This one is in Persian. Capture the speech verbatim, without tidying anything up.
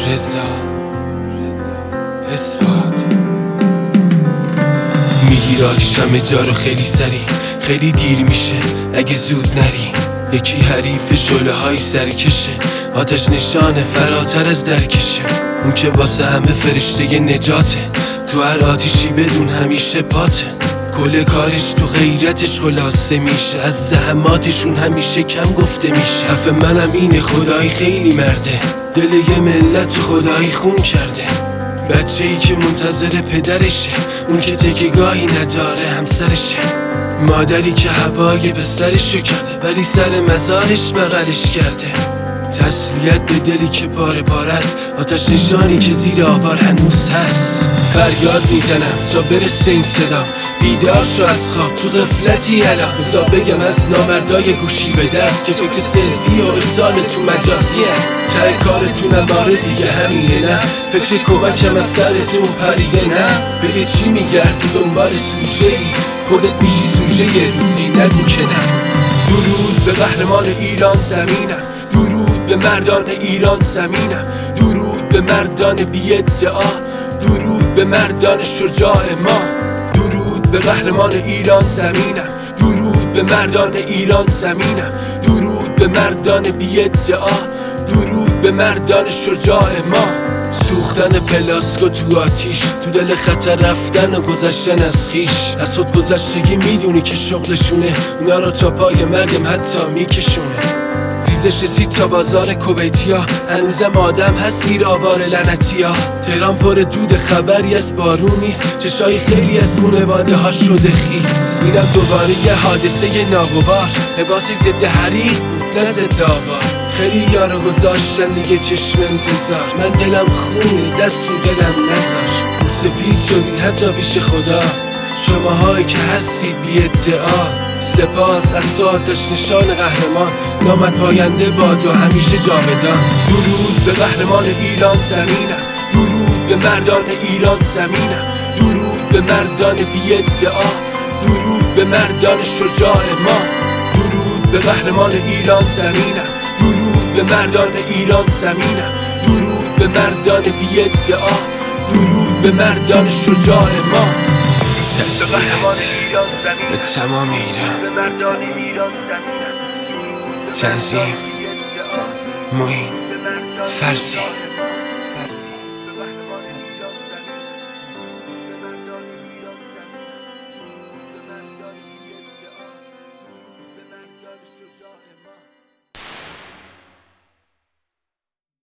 رضا اثبات میگیر آتیشم جا رو خیلی سری، خیلی دیر میشه اگه زود نری. یکی حریف شعله های سرکشه، آتش نشانه فراتر از درکشه. اون که واسه همه فرشته نجاته، تو هر آتیشی بدون همیشه پاته. کل کارش تو غیرتش خلاصه میشه، از زحماتشون همیشه کم گفته میشه. حرف منم اینه خدایی خیلی مرده، دل یه ملت خدایی خون کرده. بچه ای که منتظر پدرشه، اون که تکیگاهی نداره همسرشه. مادری که هوای بسترشو کرده ولی سر مزارش بغلش کرده. تسلیت به دلی که پاره پاره است، آتش نشانی که زیر آوار هنوز هست. فریاد میزنم تا برسه این صدا، بیدار شو از خواب تو غفلتی الان. بزا بگم از نامردای گوشی به دست که فکر سلفی و ارسال تو مجازیه. ته کارتونم باره دیگه همینه نه، فکر کمکم از سرتون پریده نه. بگه چی میگردی دنبال سوژه ای، خودت میشی سوژه یه روزی، نگو که نه. درود به قهرمان ایران زمینم، درود به مردان ایران زمینم، درود به مردان بی ادعا، درود به مردان شجاع ما. درود به قهرمان ایران زمینم، درود به مردان ایران زمینم، درود به مردان بی ادعا، درود به مردان شجاع ما. سوختن پلاسکو تو آتیش، تو دل خطر رفتن و گذشتن از خیش. از خود گذشتگی میدونی که شغلشونه، اونا رو تا پای مرگم حتی میکشونه. ریزش سی تا بازار کویتیا، هنوزم آدم هست زیر آوار لعنتیا. تهران پر دود خبری از بارون نیست، چشای خیلی از خونواده ها شده خیس. اینم دوباره یه حادثه ناگوار، لباسی ضد حریق بود نه ضد آوار. خیلی یارو گذاشتن دیگه چشم انتظار، من دلم خونه دست رو دلم نذار. رو سفید شدید حتی پیش خدا، شماهایی که هستید بی ادعا. سپاس از تو آتش نشان قهرمان، نامت پاینده باد و همیشه جاودان. درود به قهرمان ایران زمینم، درود به مردان ایران زمینم، درود به مردان بی ادعا، درود به مردان شجاع ما. درود به قهرمان ایران زمینم، درود به مردان ایران زمینم، درود به مردان بی ادعا، درود به مردان شجاع ما. به تمام ایران، تنظیم معین فرزی. شجاع ما.